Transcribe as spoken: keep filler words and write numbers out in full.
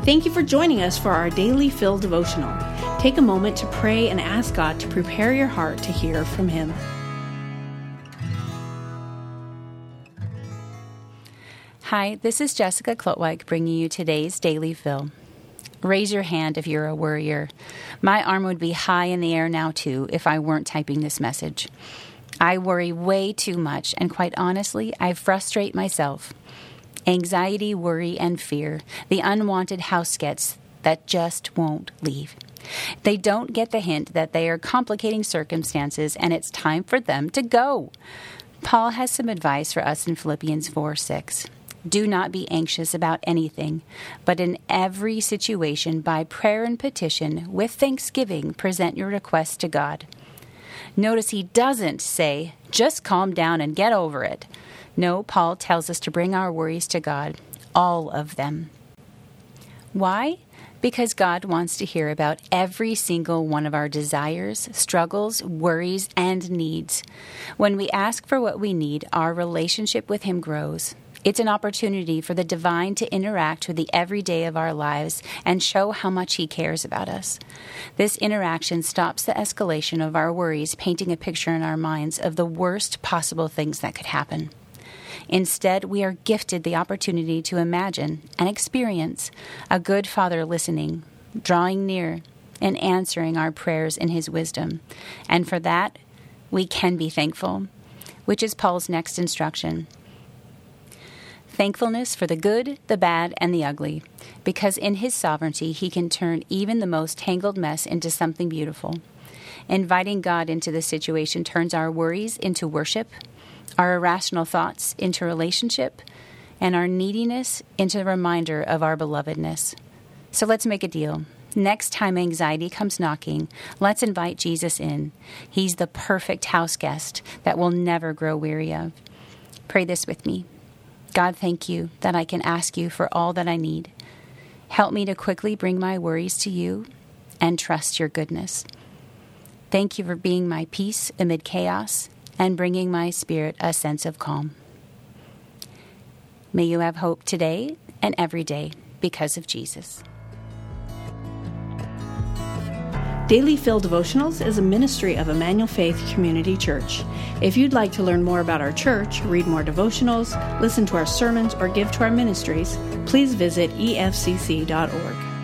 Thank you for joining us for our Daily Fill devotional. Take a moment to pray and ask God to prepare your heart to hear from Him. Hi, this is Jessica Klotwijk bringing you today's Daily Fill. Raise your hand if you're a worrier. My arm would be high in the air now, too, if I weren't typing this message. I worry way too much, and quite honestly, I frustrate myself. Anxiety, worry, and fear, the unwanted house guests that just won't leave. They don't get the hint that they are complicating circumstances, and it's time for them to go. Paul has some advice for us in Philippians four six. Do not be anxious about anything, but in every situation, by prayer and petition, with thanksgiving, present your requests to God. Notice he doesn't say, just calm down and get over it. No, Paul tells us to bring our worries to God, all of them. Why? Because God wants to hear about every single one of our desires, struggles, worries, and needs. When we ask for what we need, our relationship with Him grows. It's an opportunity for the divine to interact with the everyday of our lives and show how much He cares about us. This interaction stops the escalation of our worries, painting a picture in our minds of the worst possible things that could happen. Instead, we are gifted the opportunity to imagine and experience a good Father listening, drawing near, and answering our prayers in His wisdom. And for that, we can be thankful, which is Paul's next instruction. Thankfulness for the good, the bad, and the ugly, because in His sovereignty, He can turn even the most tangled mess into something beautiful. Inviting God into the situation turns our worries into worship, our irrational thoughts into relationship, and our neediness into a reminder of our belovedness. So let's make a deal. Next time anxiety comes knocking, let's invite Jesus in. He's the perfect house guest that we'll never grow weary of. Pray this with me. God, thank you that I can ask you for all that I need. Help me to quickly bring my worries to you and trust your goodness. Thank you for being my peace amid chaos and bringing my spirit a sense of calm. May you have hope today and every day because of Jesus. Daily Fill Devotionals is a ministry of Emmanuel Faith Community Church. If you'd like to learn more about our church, read more devotionals, listen to our sermons, or give to our ministries, please visit e f c c dot org.